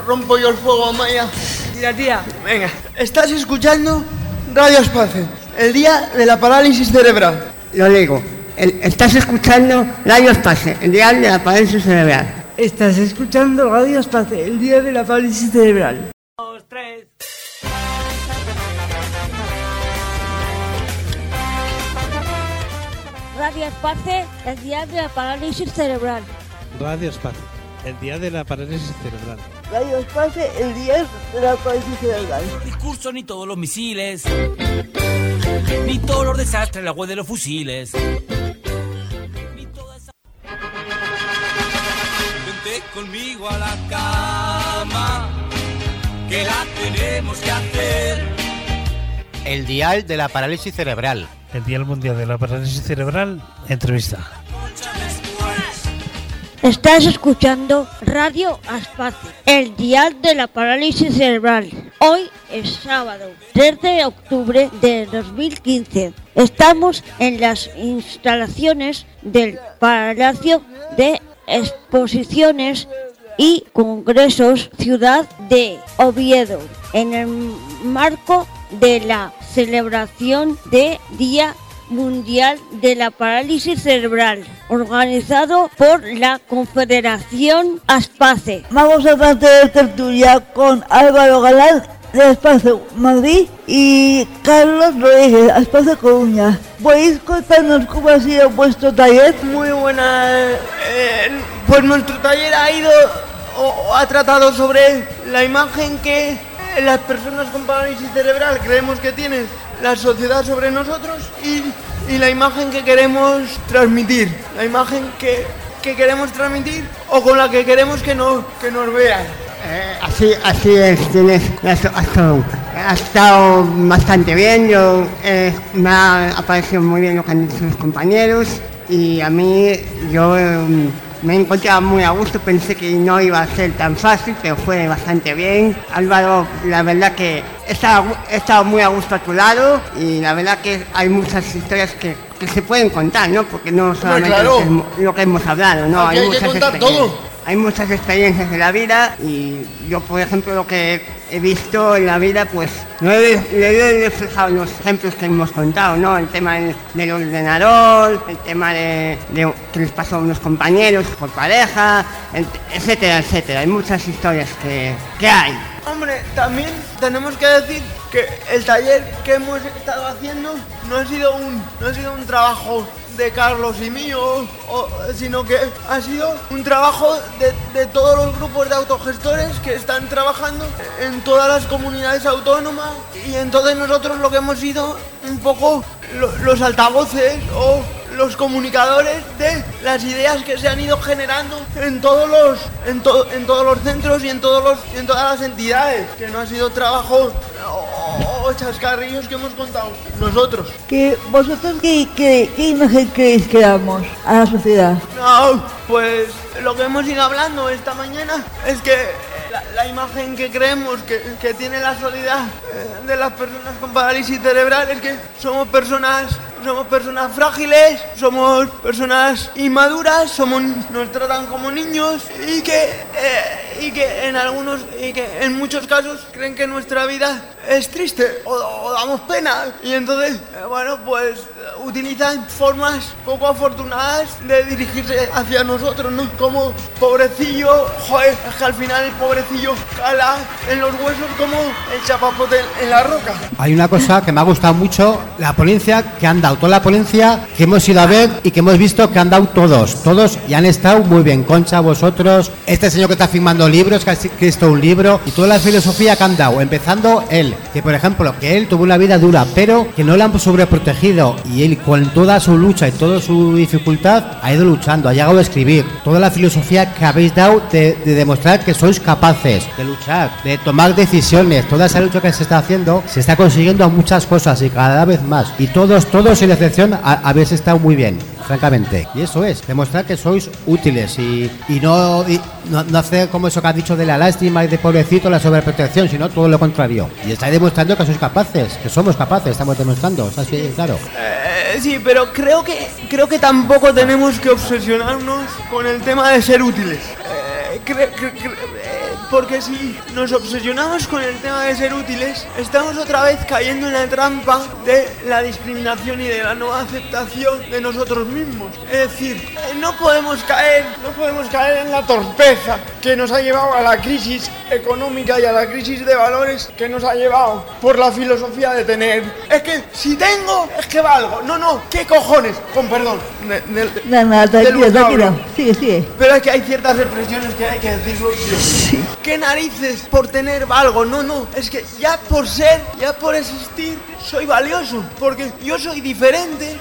rompo yo el fuego, Maya. Tía. Venga, estás escuchando Radio Espacio, el día de la parálisis cerebral. Lo digo, estás escuchando Radio Espacio, el día de la parálisis cerebral. Estás escuchando Radio Espacio, el día de la parálisis cerebral. 2, 3. Radio Espacio, el día de la parálisis cerebral. Radio Espacio, el día de la parálisis cerebral. Radio Espacio, el día de la parálisis cerebral. Discurso ni todos los misiles, ni todos los desastres, la web de los fusiles. Ni toda esa... Vente conmigo a la cama, que la tenemos que hacer. El dial de la parálisis cerebral. El Día Mundial de la Parálisis Cerebral, entrevista. Estás escuchando Radio Espacio, el dial de la parálisis cerebral. Hoy es sábado, 3 de octubre de 2015. Estamos en las instalaciones del Palacio de Exposiciones y Congresos Ciudad de Oviedo, en el marco de la celebración de Día Mundial de la Parálisis Cerebral, organizado por la Confederación Aspace. Vamos a hacer tertulia con Álvaro Galán de Espacio Madrid y Carlos Rodríguez, Espacio Coruña. ¿Podéis contarnos cómo ha sido vuestro taller? Muy buena. Pues nuestro taller ha tratado sobre la imagen que las personas con parálisis cerebral creemos que tienen la sociedad sobre nosotros y la imagen que queremos transmitir, la imagen que queremos transmitir o con la que queremos que nos vean. Así es, ha estado bastante bien, me ha parecido muy bien lo que han dicho los compañeros y a mí me he encontrado muy a gusto, pensé que no iba a ser tan fácil, pero fue bastante bien. Álvaro, la verdad que he estado muy a gusto a tu lado y la verdad que hay muchas historias que se pueden contar, ¿no? Porque no solamente lo que hemos hablado, ¿no? Hay que contar todo. Hay muchas experiencias de la vida y yo, por ejemplo, lo que he visto en la vida, pues lo he reflejado en los ejemplos que hemos contado, ¿no? El tema del ordenador, el tema de que les pasó a unos compañeros por pareja, etcétera, etcétera. Hay muchas historias que hay. Hombre, también tenemos que decir que el taller que hemos estado haciendo no ha sido un trabajo de Carlos y mío, sino que ha sido un trabajo de todos los grupos de autogestores que están trabajando en todas las comunidades autónomas y entonces nosotros lo que hemos sido un poco los altavoces o los comunicadores de las ideas que se han ido generando en todos los centros y en todas las entidades, que no ha sido trabajo o chascarrillos que hemos contado nosotros. ¿Vosotros qué imagen creéis que damos a la sociedad? No, pues lo que hemos ido hablando esta mañana es que la imagen que creemos que tiene la sociedad de las personas con parálisis cerebral es que somos personas frágiles, somos personas inmaduras, nos tratan como niños y que en muchos casos creen que nuestra vida es triste o damos pena y entonces pues utilizan formas poco afortunadas de dirigirse hacia nosotros, ¿no? Como pobrecillo, es que al final el pobrecillo cala en los huesos como el chapapote en la roca. Hay una cosa que me ha gustado mucho, la ponencia que han dado, toda la ponencia que hemos ido a ver y que hemos visto que han dado todos y han estado muy bien. Concha, vosotros, este señor que está firmando libros, que ha escrito un libro y toda la filosofía que han dado, empezando él, que por ejemplo, que él tuvo una vida dura, pero que no le han sobreprotegido y él con toda su lucha y toda su dificultad ha ido luchando, ha llegado a escribir. Toda la filosofía que habéis dado de demostrar que sois capaces de luchar, de tomar decisiones, toda esa lucha que se está haciendo, se está consiguiendo muchas cosas y cada vez más. Y todos sin excepción habéis estado muy bien, francamente. Y eso es, demostrar que sois útiles y no hacer como eso que has dicho de la lástima y de pobrecito, la sobreprotección, sino todo lo contrario. Y estáis demostrando que sois capaces, que somos capaces, estamos demostrando, ¿está así? Claro. Sí, pero creo que tampoco tenemos que obsesionarnos con el tema de ser útiles. porque si nos obsesionamos con el tema de ser útiles, estamos otra vez cayendo en la trampa de la discriminación y de la no aceptación de nosotros mismos. Es decir, no podemos caer en la torpeza que nos ha llevado a la crisis económica y a la crisis de valores que nos ha llevado por la filosofía de tener. Es que si tengo, es que valgo. No, ¿qué cojones? Con perdón. Nada, tranquilo. Sigue. Pero es que hay ciertas expresiones que hay que decirlo. Sí. ¿Qué narices por tener valgo? No, es que ya por ser, ya por existir, soy valioso. Porque yo soy diferente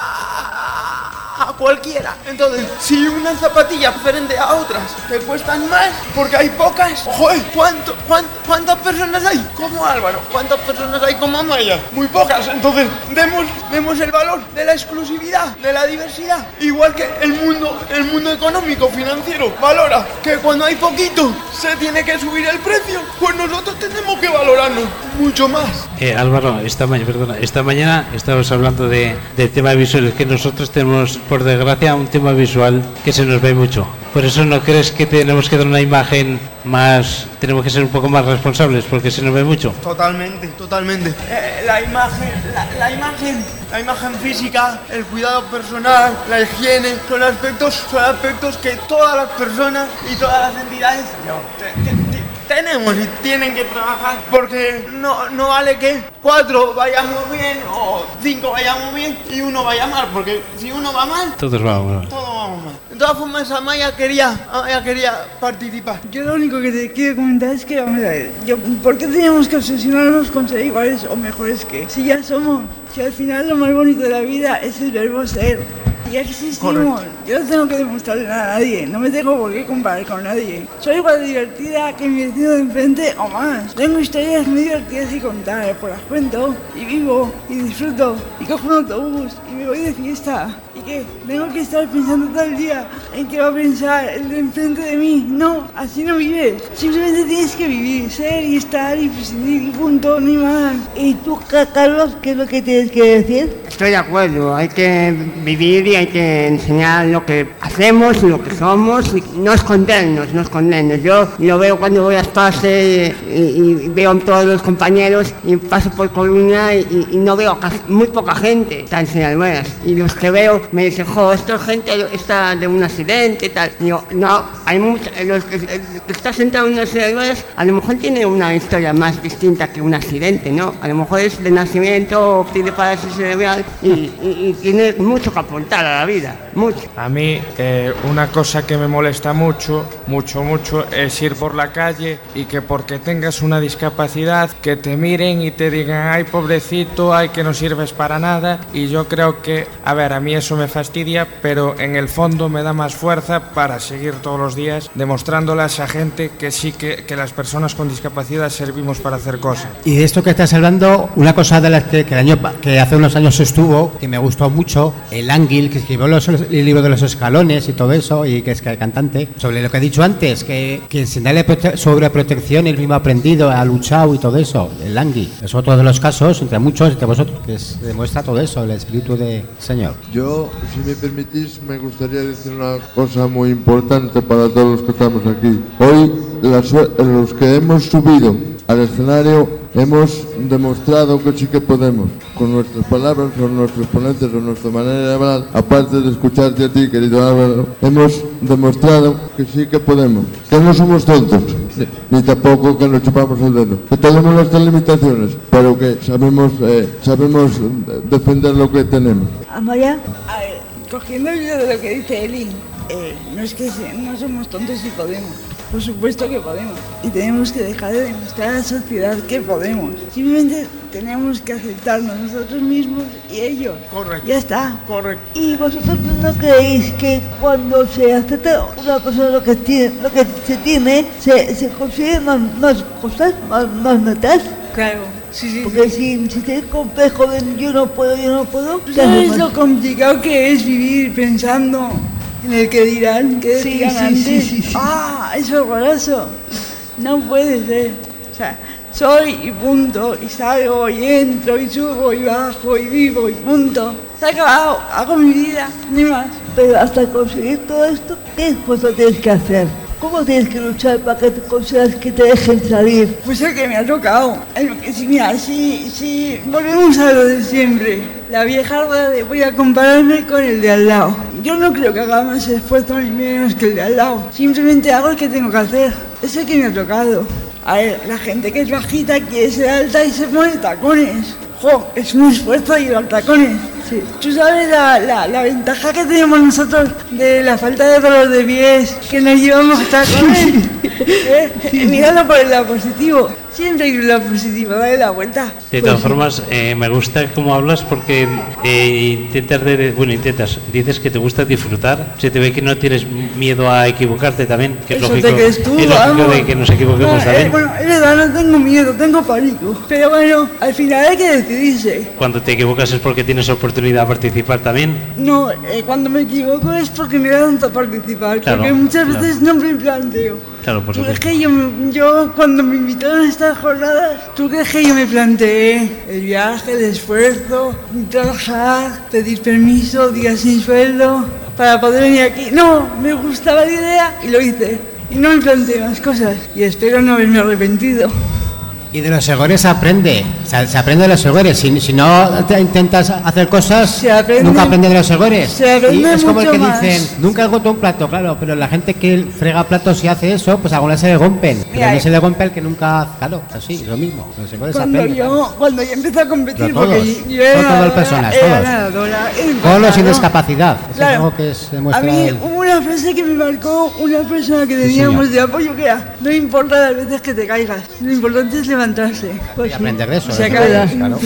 a cualquiera. Entonces, si una zapatilla frente a otras que cuestan más porque hay pocas, joder, ¿cuántas personas hay como Álvaro? ¿Cuántas personas hay como Amaya? Muy pocas. Entonces, demos el valor de la exclusividad, de la diversidad. Igual que el mundo económico, financiero, valora que cuando hay poquito se tiene que subir el precio, pues nosotros tenemos que valorarnos mucho más. Álvaro, esta mañana estábamos hablando de tema visual, que nosotros tenemos, por desgracia, un tema visual que se nos ve mucho. Por eso, ¿no crees que tenemos que dar una imagen más, tenemos que ser un poco más responsables porque se nos ve mucho? Totalmente. La imagen física, el cuidado personal, la higiene, son aspectos que todas las personas y todas las entidades tenemos y tienen que trabajar, porque no vale que 4 vayamos bien o 5 vayamos bien y uno vaya mal, porque si uno va mal, todos vamos mal. De todas formas, Amaya quería participar. Yo lo único que te quiero comentar es que, vamos a ver, ¿por qué tenemos que obsesionarnos con ser iguales o mejores que? Si ya somos, si al final lo más bonito de la vida es el verbo ser. Ya existimos. Correcto. Yo no tengo que demostrarle nada a nadie, no me tengo por qué comparar con nadie. Soy igual de divertida que mi vecino de enfrente o más. Tengo historias muy divertidas y contar, pues las cuento y vivo y disfruto y cojo un autobús y me voy de fiesta. ¿Y qué? Tengo que estar pensando todo el día en qué va a pensar el de enfrente de mí. No, así no vives. Simplemente tienes que vivir, ser y estar y prescindir y punto, ni más. ¿Y tú, Carlos, qué es lo que tienes que decir? Estoy de acuerdo, hay que vivir y hay que enseñar lo que hacemos y lo que somos y no escondernos. Yo lo veo cuando voy a Espace y veo a todos los compañeros y paso por Coruña y no veo muy poca gente tan en Albueras. Y los que veo me dicen, esta gente está de un accidente y tal. Digo, no, hay mucha, los que está sentado en una silla de ruedas a lo mejor tiene una historia más distinta que un accidente, ¿no? A lo mejor es de nacimiento o tiene parálisis cerebral y tiene mucho que aportar a la vida, mucho. A mí una cosa que me molesta mucho es ir por la calle y que porque tengas una discapacidad que te miren y te digan, ay pobrecito, ay que no sirves para nada. Y yo creo que, a mí eso me fastidia, pero en el fondo me da más fuerza para seguir todos los días demostrándole a esa gente que sí que las personas con discapacidad servimos para hacer cosas. Y de esto que estás hablando, una cosa de las que hace unos años estuvo, que me gustó mucho, el Ángel, que escribió el libro de los escalones y todo eso, y que es cantante, sobre lo que he dicho antes, que sin darle sobreprotección él mismo ha aprendido, ha luchado y todo eso. El Ángel es otro de los casos, entre muchos, entre vosotros, que demuestra todo eso, el espíritu del Señor. Yo, si me permitís, me gustaría decir una cosa muy importante para todos los que estamos aquí. Hoy, los que hemos subido al escenario, hemos demostrado que sí que podemos, con nuestras palabras, con nuestros ponentes, con nuestra manera de hablar, aparte de escucharte a ti, querido Álvaro, hemos demostrado que sí que podemos, que no somos tontos, ni tampoco que nos chupamos el dedo, que tenemos nuestras limitaciones, pero que sabemos defender lo que tenemos. Amaya, cogiendo el hilo de lo que dice Eli, no es que no somos tontos y podemos. Por supuesto que podemos. Y tenemos que dejar de demostrar a la sociedad que podemos. Simplemente tenemos que aceptarnos nosotros mismos y ellos. Correcto. Ya está. Correcto. ¿Y vosotros no creéis que cuando se acepta una persona lo que se tiene, se consigue más cosas, más metas? Claro. Sí. Porque si tienes complejo de yo no puedo, ¿sabes lo complicado que es vivir pensando en el que dirán, antes? Sí. ¡Ah, es horroroso! No puede ser. O sea, soy y punto, y salgo y entro y subo y bajo y vivo y punto. Se ha acabado, hago mi vida, ni más. Pero hasta conseguir todo esto, ¿qué esfuerzo tienes que hacer? ¿Cómo tienes que luchar para que te consideras que te dejen salir? Pues el que me ha tocado. Mira, si volvemos a lo de siempre, la vieja rueda de voy a compararme con el de al lado. Yo no creo que haga más esfuerzo ni menos que el de al lado. Simplemente hago el que tengo que hacer. Es el que me ha tocado. A ver, la gente que es bajita quiere ser alta y se pone tacones. ¡Jo! Es un esfuerzo llevar tacones. Sí. ¿Tú sabes la ventaja que tenemos nosotros de la falta de dolor de pies, que nos llevamos tacones? Míralo por el lado positivo. Siempre hay un lado positivo, dale la vuelta. De todas formas, me gusta cómo hablas porque dices que te gusta disfrutar. Se te ve que no tienes miedo a equivocarte también, que es Eso lógico. te crees tú, es lógico de que nos equivoquemos también. Bueno, es verdad, no tengo miedo, tengo pánico. Pero bueno, al final hay que decidirse. Cuando te equivocas es porque tienes oportunidad de participar también. No, cuando me equivoco es porque me da tanto participar, Claro, porque muchas veces no me planteo. Claro, por ¿Tú crees supuesto. que yo cuando me invitaron a estas jornadas, tú crees que yo me planteé el viaje, el esfuerzo, trabajar, pedir permiso, días sin sueldo, para poder venir aquí? No, me gustaba la idea y lo hice. Y no me planteé más cosas y espero no haberme arrepentido. Y de los errores se aprende, o sea, se aprende de los errores. Si no te intentas hacer cosas, nunca aprendes de los errores. Se aprende y es como el que mucho más. dicen, nunca he roto un plato, claro, pero la gente que frega platos y hace eso, pues algunas se le rompen. Pero Mira, no se le rompe el que nunca, claro, así, es lo mismo. Los errores se Cuando aprenden. yo empecé a competir, Pero todos, porque yo era, todas las personas, era todos. nadadora, Todos los sin ¿no? discapacidad. Eso Claro. es algo que se demuestra. A mí hubo una frase que me marcó una persona que teníamos señor. de apoyo, que era: no importa las veces que te caigas, lo importante es levantarse. Pues Y aprender de eso. Se de acaba. errores, claro.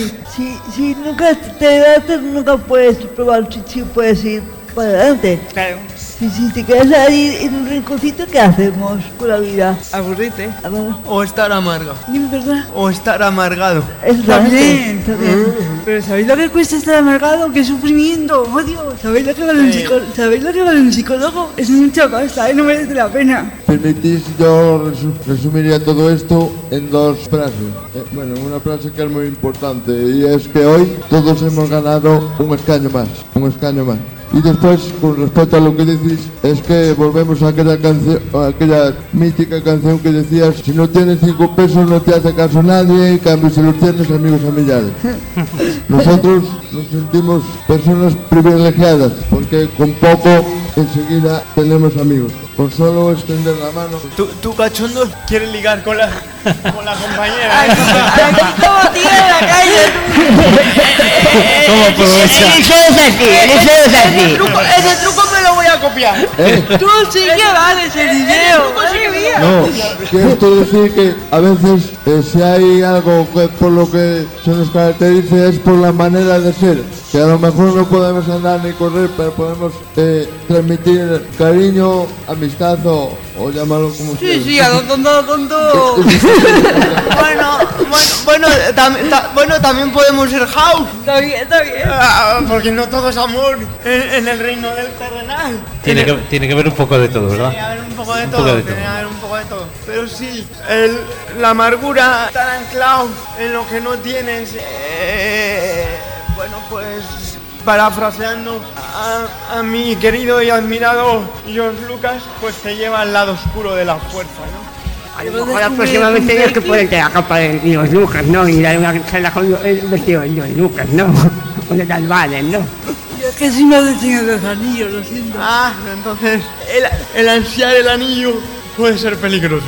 Si nunca te das, nunca puedes probar si puedes ir para adelante. Claro. Si te quedas ahí en un rinconcito, ¿qué hacemos con la vida? Aburrite. O estar amarga. Dime verdad. O estar amargado. También. Pero ¿sabéis lo que cuesta estar amargado? ¡Qué sufrimiento! ¡Oh, Dios! ¿Sabéis lo que vale un psicólogo? ¿Sabéis lo que vale un psicólogo? Es mucha pasta, no merece la pena. Permitís, yo resumiría todo esto en dos frases. Bueno, una frase que es muy importante y es que hoy todos hemos ganado un escaño más, un escaño más. Y después, con respecto a lo que decís, es que volvemos a aquella canción, a aquella mítica canción que decías: si no tienes 5 pesos no te hace caso nadie, en cambio si los tienes, amigos a millares. Nosotros nos sentimos personas privilegiadas porque con poco enseguida tenemos amigos. Con solo extender la mano. Tú cachondo, quieres ligar con la compañera. ¿Cómo tira en la calle? ¿Cómo aprovecha? Ese truco me lo voy a copiar. Tú sí que vales el dinero. No, quiero decir que a veces si hay algo que por lo que se nos caracteriza es por la manera de ser, que a lo mejor no podemos andar ni correr, pero podemos transmitir cariño, amistad o llamarlo como Sí, sí, a lo tonto. Bueno, también podemos ser house. Está bien. Porque no todo es amor en el reino del terrenal. Tiene que haber un poco de todo, ¿verdad? Tiene que haber un poco de Un todo, poco de tiene todo. que haber un poco de todo. Pero sí, la amargura, estar anclado en lo que no tienes, bueno, pues parafraseando a mi querido y admirado George Lucas, pues te lleva al lado oscuro de la fuerza, ¿no? Ahora próximamente tienes que ponerte la capa de Dios Lucas, ¿no? Y dar una charla con el vestido de Dios Lucas, ¿no? Con el Albanes, ¿no? Yo es que si no te Señor de los Anillos, lo siento. Ah, entonces el ansiar el anillo puede ser peligroso.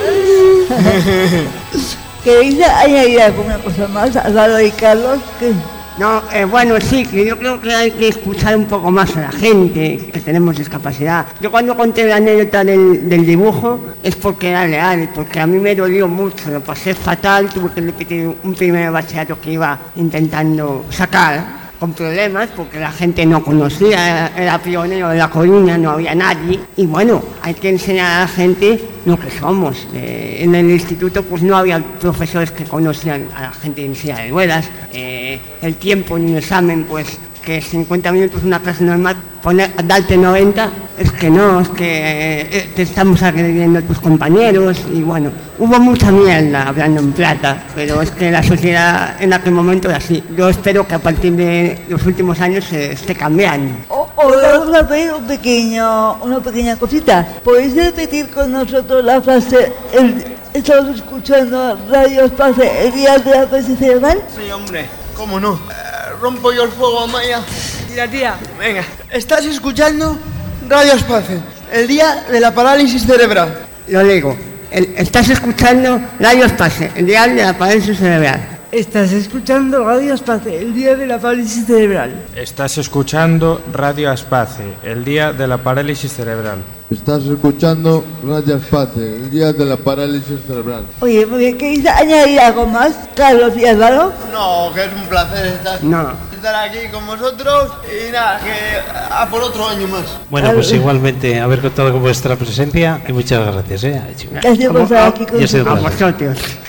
¿Queréis añadir alguna cosa más a Lalo y Carlos? No, bueno, sí, que yo creo que hay que escuchar un poco más a la gente, que tenemos discapacidad. Yo cuando conté la anécdota del dibujo es porque era real, porque a mí me dolió mucho, lo pasé fatal, tuve que repetir un primer bachillerato que iba intentando sacar, con problemas, porque la gente no conocía, era pionero de La Coruña, no había nadie, y bueno, hay que enseñar a la gente lo que somos. En el instituto pues no había profesores que conocían a la gente en silla de ruedas, el tiempo en un examen pues que 50 minutos una clase normal, darte 90, es que no, es que te estamos agrediendo a tus compañeros y bueno, hubo mucha mierda hablando en plata, pero es que la sociedad en aquel momento era así. Yo espero que a partir de los últimos años se esté cambiando. Os vamos a pedir una pequeña cosita. ¿Podéis repetir con nosotros la frase, estamos escuchando Radio Espacio, el día de la parálisis cerebral? Sí, hombre, cómo no. Rompo yo el fuego, Amaya. Tía. Venga, estás escuchando Radio Espacio, el día de la parálisis cerebral. Lo digo. Estás escuchando Radio Espacio, el día de la parálisis cerebral. Estás escuchando Radio Espacio, el día de la parálisis cerebral. Estás escuchando Radio Espacio, el día de la parálisis cerebral. Estás escuchando Radio Espacio, el día de la parálisis cerebral. Oye, muy bien, ¿queréis añadir algo más, Carlos y Álvaro? No, que es un placer estar aquí con vosotros y nada, que a por otro año más. Bueno, pues igualmente haber contado con vuestra presencia y muchas gracias. Gracias por estar aquí con nosotros.